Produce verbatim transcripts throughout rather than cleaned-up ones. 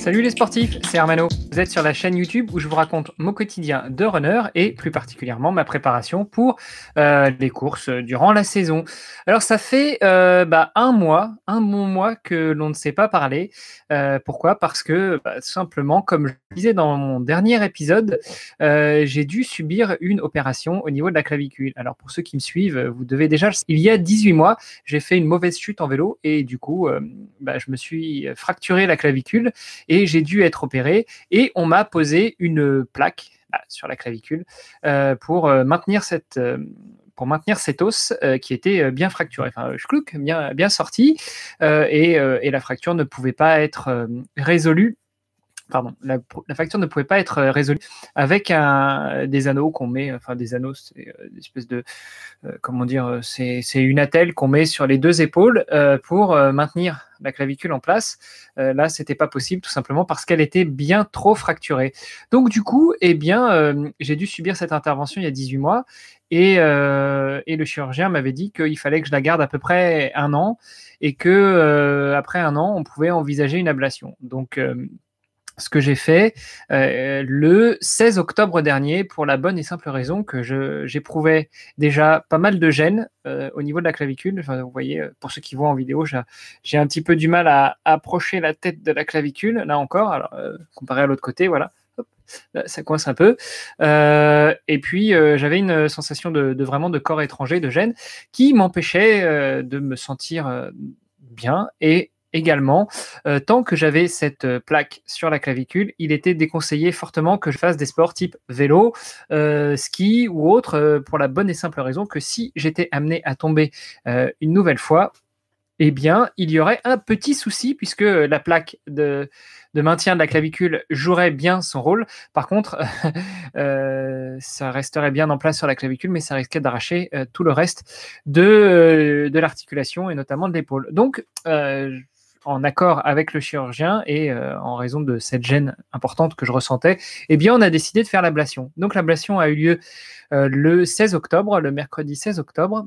Salut les sportifs, c'est Hermano. Vous êtes sur la chaîne YouTube où je vous raconte mon quotidien de runner et plus particulièrement ma préparation pour euh, les courses durant la saison. Alors ça fait euh, bah, un mois, un bon mois que l'on ne s'est pas parlé. Euh, pourquoi ? Parce que bah, simplement, comme je le disais dans mon dernier épisode, euh, j'ai dû subir une opération au niveau de la clavicule. Alors pour ceux qui me suivent, vous devez déjà... Il y a dix-huit mois, j'ai fait une mauvaise chute en vélo et du coup, euh, bah, je me suis fracturé la clavicule et j'ai dû être opéré et on m'a posé une plaque là, sur la clavicule euh, pour euh, maintenir cette euh, pour maintenir cet os euh, qui était euh, bien fracturé, enfin schlouk, bien bien sorti euh, et, euh, et la fracture ne pouvait pas être euh, résolue. Pardon, la, la fracture ne pouvait pas être résolue avec un, des anneaux qu'on met, enfin des anneaux, c'est euh, des espèces de, euh, comment dire, c'est, c'est une attelle qu'on met sur les deux épaules euh, pour euh, maintenir la clavicule en place. Euh, là, c'était pas possible tout simplement parce qu'elle était bien trop fracturée. Donc du coup, eh bien, euh, j'ai dû subir cette intervention il y a dix-huit mois et, euh, et le chirurgien m'avait dit qu'il fallait que je la garde à peu près un an et que euh, après un an, on pouvait envisager une ablation. Donc euh, ce que j'ai fait euh, le seize octobre dernier pour la bonne et simple raison que je, j'éprouvais déjà pas mal de gêne euh, au niveau de la clavicule. Enfin, vous voyez, pour ceux qui voient en vidéo, j'ai, j'ai un petit peu du mal à, à approcher la tête de la clavicule, là encore, alors, euh, comparé à l'autre côté, voilà. Hop, là, ça coince un peu. Euh, et puis, euh, j'avais une sensation de, de vraiment de corps étranger, de gêne, qui m'empêchait euh, de me sentir euh, bien et également, euh, tant que j'avais cette euh, plaque sur la clavicule, il était déconseillé fortement que je fasse des sports type vélo, euh, ski ou autre, euh, pour la bonne et simple raison que si j'étais amené à tomber euh, une nouvelle fois, eh bien, il y aurait un petit souci puisque la plaque de, de maintien de la clavicule jouerait bien son rôle. Par contre, euh, ça resterait bien en place sur la clavicule, mais ça risquait d'arracher euh, tout le reste de, euh, de l'articulation et notamment de l'épaule. Donc, euh, en accord avec le chirurgien et euh, en raison de cette gêne importante que je ressentais, eh bien, on a décidé de faire l'ablation. Donc, l'ablation a eu lieu euh, le seize octobre, le mercredi seize octobre.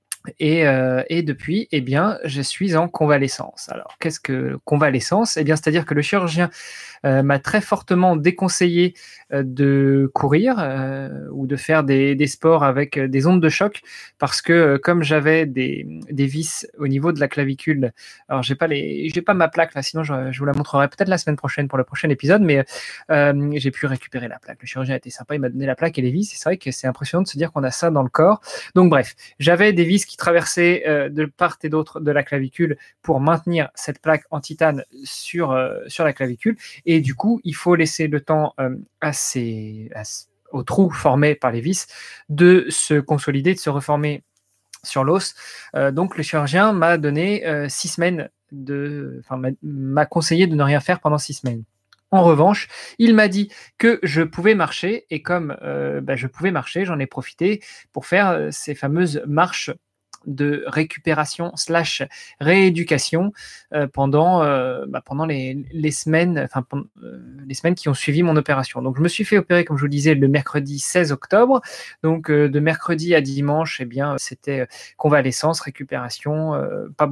Et, euh, et depuis, eh bien, je suis en convalescence. Alors, qu'est-ce que convalescence ? Eh bien, c'est-à-dire que le chirurgien euh, m'a très fortement déconseillé euh, de courir euh, ou de faire des, des sports avec euh, des ondes de choc parce que euh, comme j'avais des, des vis au niveau de la clavicule, alors j'ai pas les, j'ai pas ma plaque là, sinon je, je vous la montrerai peut-être la semaine prochaine pour le prochain épisode, mais euh, j'ai pu récupérer la plaque. Le chirurgien a été sympa, il m'a donné la plaque et les vis. Et c'est vrai que c'est impressionnant de se dire qu'on a ça dans le corps. Donc bref, j'avais des vis qui traversaient euh, de part et d'autre de la clavicule pour maintenir cette plaque en titane sur, euh, sur la clavicule. Et du coup, il faut laisser le temps euh, à ces, à, aux trous formés par les vis de se consolider, de se reformer sur l'os. Euh, donc, le chirurgien m'a donné euh, six semaines de, enfin, m'a, m'a conseillé de ne rien faire pendant six semaines. En revanche, il m'a dit que je pouvais marcher et comme euh, bah, je pouvais marcher, j'en ai profité pour faire euh, ces fameuses marches de récupération slash rééducation euh, pendant, euh, bah, pendant les, les semaines, enfin pendant, euh, les semaines qui ont suivi mon opération. Donc je me suis fait opérer, comme je vous le disais, le mercredi seize octobre. Donc euh, de mercredi à dimanche, eh bien c'était convalescence, récupération, euh, pas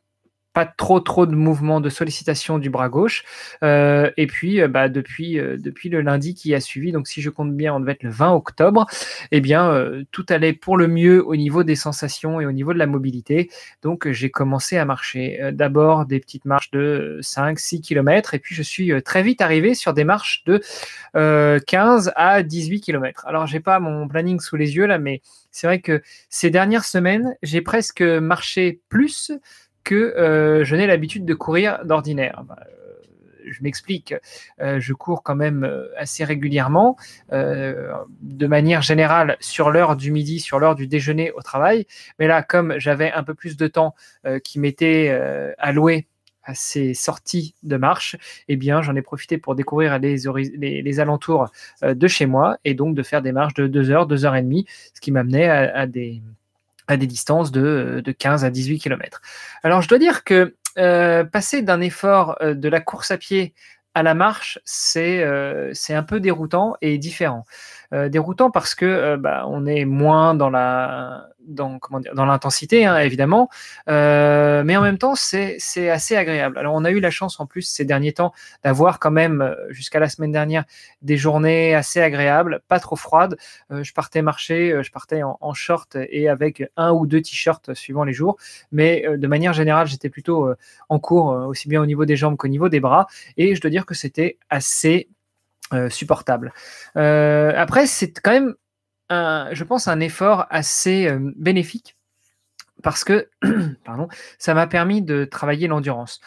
pas trop trop de mouvements de sollicitation du bras gauche euh, et puis euh, bah, depuis, euh, depuis le lundi qui a suivi, donc si je compte bien on devait être le vingt octobre, eh bien euh, tout allait pour le mieux au niveau des sensations et au niveau de la mobilité. Donc euh, j'ai commencé à marcher euh, d'abord des petites marches de cinq six kilomètres et puis je suis euh, très vite arrivé sur des marches de euh, quinze à dix-huit kilomètres. Alors j'ai pas mon planning sous les yeux là, mais c'est vrai que ces dernières semaines j'ai presque marché plus que euh, je n'ai l'habitude de courir d'ordinaire. Bah, euh, je m'explique, euh, je cours quand même assez régulièrement, euh, de manière générale sur l'heure du midi, sur l'heure du déjeuner au travail, mais là, comme j'avais un peu plus de temps euh, qui m'était euh, alloué à ces sorties de marche, eh bien, j'en ai profité pour découvrir les, ori- les, les alentours euh, de chez moi et donc de faire des marches de deux heures, deux heures et demie, ce qui m'amenait à, à des à des distances de, de quinze à dix-huit kilomètres. Alors, je dois dire que euh, passer d'un effort euh, de la course à pied à la marche, c'est, euh, c'est un peu déroutant et différent. Euh, déroutant parce que euh, bah, on est moins dans la, dans, comment dire, dans l'intensité, hein, évidemment, euh, mais en même temps, c'est, c'est assez agréable. Alors, on a eu la chance, en plus, ces derniers temps, d'avoir quand même, jusqu'à la semaine dernière, des journées assez agréables, pas trop froides. Euh, je partais marcher, euh, je partais en, en short et avec un ou deux t-shirts suivant les jours, mais euh, de manière générale, j'étais plutôt euh, en cours, euh, aussi bien au niveau des jambes qu'au niveau des bras, et je dois dire que c'était assez euh, supportable. Euh, après, c'est quand même un, je pense, un effort assez euh, bénéfique parce que pardon, ça m'a permis de travailler l'endurance.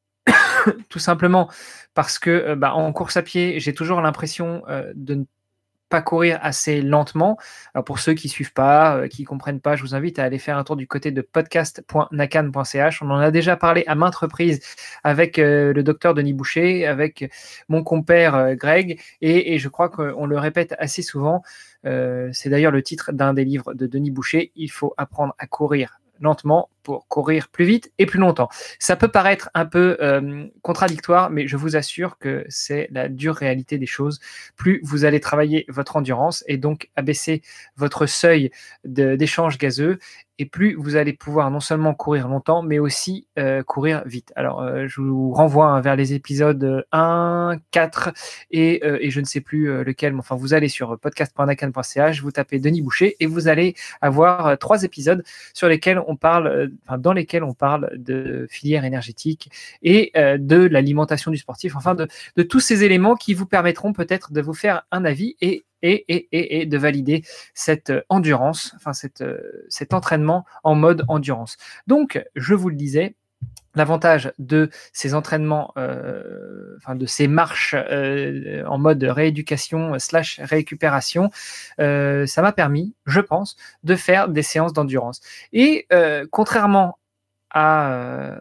Tout simplement parce que euh, bah, en course à pied, j'ai toujours l'impression euh, de ne pas courir assez lentement. Alors pour ceux qui suivent pas, euh, qui comprennent pas, je vous invite à aller faire un tour du côté de podcast point nakan point c h. On en a déjà parlé à maintes reprises avec euh, le docteur Denis Boucher, avec mon compère euh, Greg, et, et je crois qu'on le répète assez souvent. Euh, c'est d'ailleurs le titre d'un des livres de Denis Boucher. Il faut apprendre à courir lentement pour courir plus vite et plus longtemps. Ça peut paraître un peu euh, contradictoire, mais je vous assure que c'est la dure réalité des choses. Plus vous allez travailler votre endurance et donc abaisser votre seuil de, d'échange gazeux, et plus vous allez pouvoir non seulement courir longtemps, mais aussi euh, courir vite. Alors, euh, je vous renvoie hein, vers les épisodes un, quatre et, euh, et je ne sais plus euh, lequel, mais enfin, vous allez sur podcast point nakan point c h, vous tapez Denis Boucher et vous allez avoir euh, trois épisodes sur lesquels on parle, euh, enfin, dans lesquels on parle de filière énergétique et euh, de l'alimentation du sportif, enfin, de, de tous ces éléments qui vous permettront peut-être de vous faire un avis et Et, et, et, et de valider cette endurance, enfin cette, cet entraînement en mode endurance. Donc, je vous le disais, l'avantage de ces entraînements, euh, enfin de ces marches euh, en mode rééducation slash récupération, euh, ça m'a permis, je pense, de faire des séances d'endurance. Et euh, contrairement à... Euh,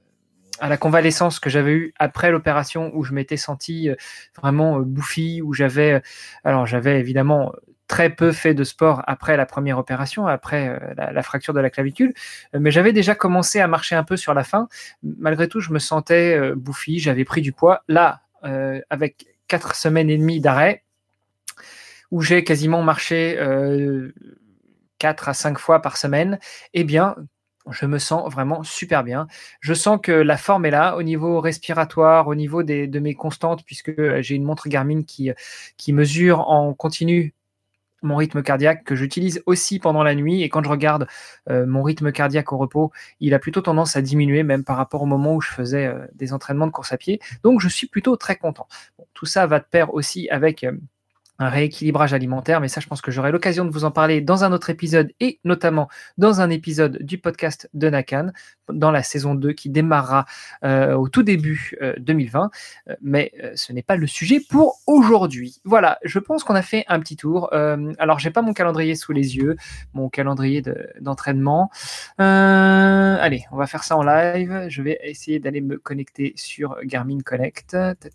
à la convalescence que j'avais eue après l'opération où je m'étais senti vraiment bouffi, où j'avais, alors j'avais évidemment très peu fait de sport après la première opération, après la, la fracture de la clavicule, mais j'avais déjà commencé à marcher un peu sur la fin. Malgré tout, je me sentais bouffi, j'avais pris du poids. Là, euh, avec quatre semaines et demie d'arrêt, où j'ai quasiment marché euh, quatre à cinq fois par semaine, eh bien, je me sens vraiment super bien. Je sens que la forme est là au niveau respiratoire, au niveau des, de mes constantes, puisque j'ai une montre Garmin qui, qui mesure en continu mon rythme cardiaque, que j'utilise aussi pendant la nuit. Et quand je regarde euh, mon rythme cardiaque au repos, il a plutôt tendance à diminuer, même par rapport au moment où je faisais euh, des entraînements de course à pied. Donc, je suis plutôt très content. Bon, tout ça va de pair aussi avec... Euh, un rééquilibrage alimentaire, mais ça, je pense que j'aurai l'occasion de vous en parler dans un autre épisode et notamment dans un épisode du podcast de Nakan, dans la saison deux qui démarrera euh, au tout début euh, deux mille vingt, euh, mais euh, ce n'est pas le sujet pour aujourd'hui. Voilà, je pense qu'on a fait un petit tour. Euh, alors, j'ai pas mon calendrier sous les yeux, mon calendrier de, d'entraînement. Euh, allez, on va faire ça en live. Je vais essayer d'aller me connecter sur Garmin Connect.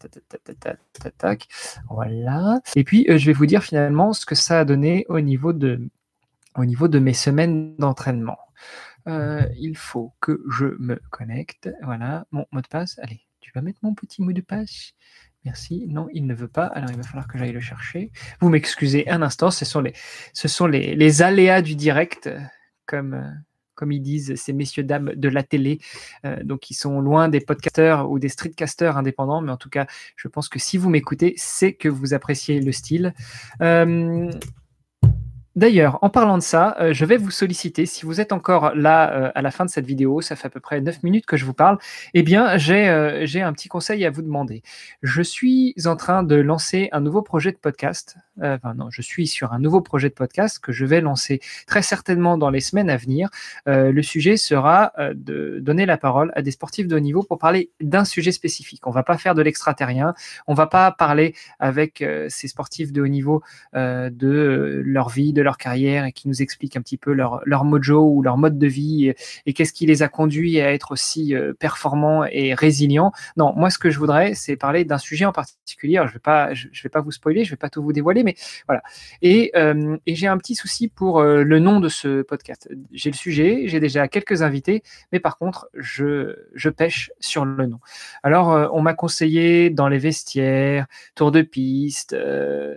Tac, voilà. Et puis, je vais vous dire finalement ce que ça a donné au niveau de, au niveau de mes semaines d'entraînement. Euh, il faut que je me connecte. Voilà, mon mot de passe. Allez, tu vas mettre mon petit mot de passe. Merci. Non, il ne veut pas. Alors, il va falloir que j'aille le chercher. Vous m'excusez un instant. Ce sont les, ce sont les, les aléas du direct, comme... comme ils disent ces messieurs dames de la télé, euh, donc ils sont loin des podcasteurs ou des streetcasters indépendants, mais en tout cas, je pense que si vous m'écoutez, c'est que vous appréciez le style. Euh, D'ailleurs, en parlant de ça, euh, je vais vous solliciter, si vous êtes encore là euh, à la fin de cette vidéo, ça fait à peu près neuf minutes que je vous parle, eh bien, j'ai, euh, j'ai un petit conseil à vous demander. Je suis en train de lancer un nouveau projet de podcast, euh, enfin non, je suis sur un nouveau projet de podcast que je vais lancer très certainement dans les semaines à venir. Euh, le sujet sera euh, de donner la parole à des sportifs de haut niveau pour parler d'un sujet spécifique. On ne va pas faire de l'extraterrien, on ne va pas parler avec euh, ces sportifs de haut niveau euh, de leur vie, de leur carrière et qui nous expliquent un petit peu leur, leur mojo ou leur mode de vie et, et qu'est-ce qui les a conduits à être aussi euh, performants et résilients. Non, moi, ce que je voudrais, c'est parler d'un sujet en particulier. Alors, je ne vais pas, je, je vais pas vous spoiler, je ne vais pas tout vous dévoiler, mais voilà. Et, euh, et j'ai un petit souci pour euh, le nom de ce podcast. J'ai le sujet, j'ai déjà quelques invités, mais par contre, je, je pêche sur le nom. Alors, euh, on m'a conseillé dans les vestiaires, tour de piste, euh,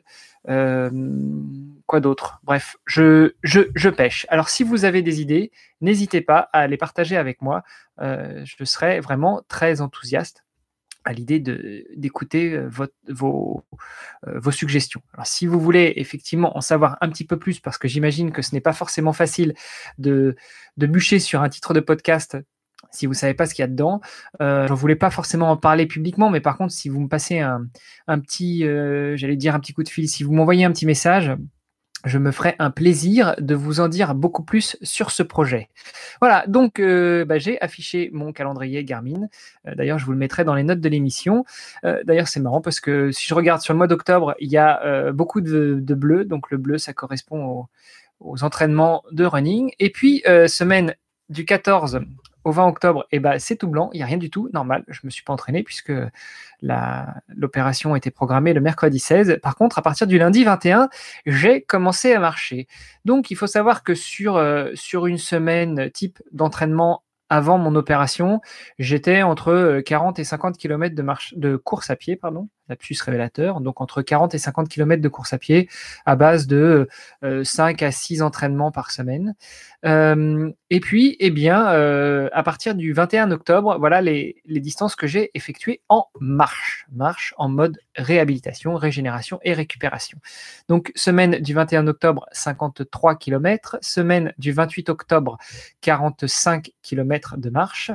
Hem, quoi d'autre? Bref, je je je pêche. Alors si vous avez des idées, n'hésitez pas à les partager avec moi. Heu, je serais vraiment très enthousiaste à l'idée de d'écouter, heu, votre vos, heu, vos suggestions. Alors si vous voulez effectivement en savoir un petit peu plus, parce que j'imagine que ce n'est pas forcément facile de de bûcher sur un titre de podcast si vous savez pas ce qu'il y a dedans. Heu, je voulais pas forcément en parler publiquement, mais par contre si vous me passez un un petit, heu, j'allais dire un petit coup de fil, si vous m'envoyez un petit message, je me ferai un plaisir de vous en dire beaucoup plus sur ce projet. Voilà, donc heu, bah, j'ai affiché mon calendrier Garmin. Heu, d'ailleurs, je vous le mettrai dans les notes de l'émission. Heu, d'ailleurs, c'est marrant parce que si je regarde sur le mois d'octobre, il y a, heu, beaucoup de de bleu. Donc le bleu, ça correspond aux aux entraînements de running et puis, heu, semaine du quatorze au vingt octobre et bah, c'est tout blanc, il y a rien du tout, normal. Je me suis pas entraîné puisque la l'opération était programmée le mercredi seize. Par contre, à partir du lundi vingt et un, j'ai commencé à marcher. Donc il faut savoir que sur, heu, sur une semaine type d'entraînement avant mon opération, j'étais entre, heu, quarante et cinquante kilomètres de marche de course à pied, pardon, lapsus révélateur, donc entre quarante et cinquante kilomètres de course à pied à base de, heu, cinq à six entraînements par semaine. Hem et puis, eh bien, heu, à partir du vingt et un octobre, voilà les les distances que j'ai effectuées en marche. Marche en mode réhabilitation, régénération et récupération. Donc semaine du vingt et un octobre, cinquante-trois kilomètres, semaine du vingt-huit octobre, quarante-cinq kilomètres de marche.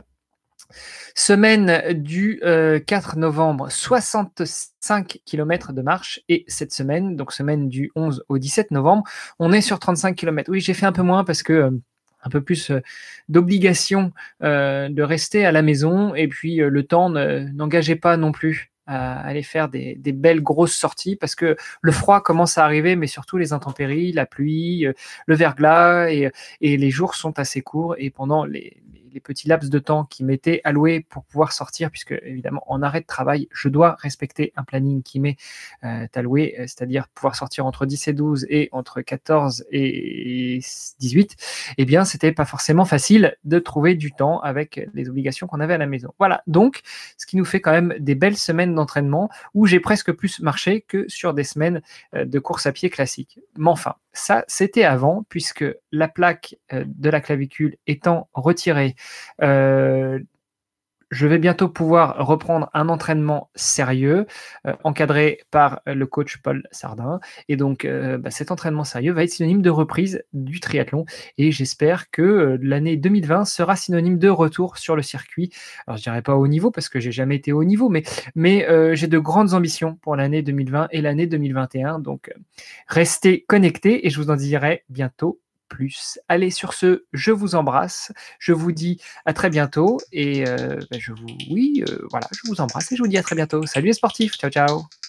Semaine du, heu, quatre novembre, soixante-cinq kilomètres de marche et cette semaine, donc semaine du onze au dix-sept novembre, on est sur trente-cinq kilomètres. Oui, j'ai fait un peu moins parce que, hem, un peu plus, heu, d'obligation, heu, de rester à la maison et puis, heu, le temps ne n'engageait pas non plus à aller faire des des belles grosses sorties parce que le froid commence à arriver, mais surtout les intempéries, la pluie, heu, le verglas et et les jours sont assez courts et pendant les les petits laps de temps qui m'étaient alloués pour pouvoir sortir, puisque évidemment en arrêt de travail, je dois respecter un planning qui m'est euh, alloué, euh, c'est-à-dire pouvoir sortir entre dix et douze et entre quatorze et dix-huit, eh bien c'était pas forcément facile de trouver du temps avec les obligations qu'on avait à la maison. Voilà, donc ce qui nous fait quand même des belles semaines d'entraînement où j'ai presque plus marché que sur des semaines euh, de course à pied classique. Mais enfin, ça c'était avant, puisque la plaque euh, de la clavicule étant retirée, euh, je vais bientôt pouvoir reprendre un entraînement sérieux, euh, encadré par le coach Paul Sardin. Et donc, euh, bah, cet entraînement sérieux va être synonyme de reprise du triathlon. Et j'espère que euh, l'année deux mille vingt sera synonyme de retour sur le circuit. Alors, je dirais pas au niveau parce que j'ai jamais été au haut niveau, mais, mais euh, j'ai de grandes ambitions pour l'année deux mille vingt et l'année deux mille vingt et un. Donc, euh, restez connectés et je vous en dirai bientôt plus. Allez, sur ce, je vous embrasse. Je vous dis à très bientôt et euh, ben, je vous, oui, euh, voilà, je vous embrasse et je vous dis à très bientôt. Salut les sportifs, ciao ciao.